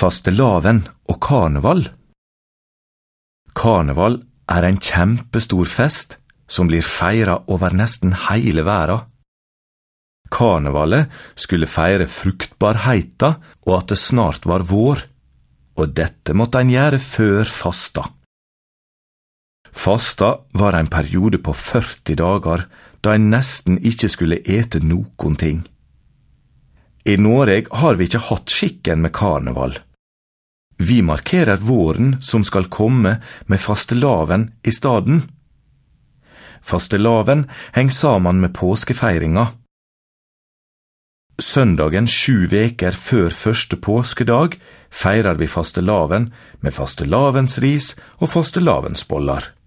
Fastelavn og karneval. Karneval en kjempestor fest som blir feiret over nesten hele verden. Karnevalet skulle feire fruktbarheten og at det snart var vår, og dette måtte en gjøre før fasta. Fasta var en periode på 40 dager, da en nesten ikke skulle ete noen ting. I Norge har vi ikke hatt skikken med karneval. Vi markerer våren som skal komme med fastelavn i staden. Fastelavn henger sammen med påskefeiringa. Søndagen 7 veker før første påskedag feirer vi fastelavn med fastelavnsris og fastelavnsboller.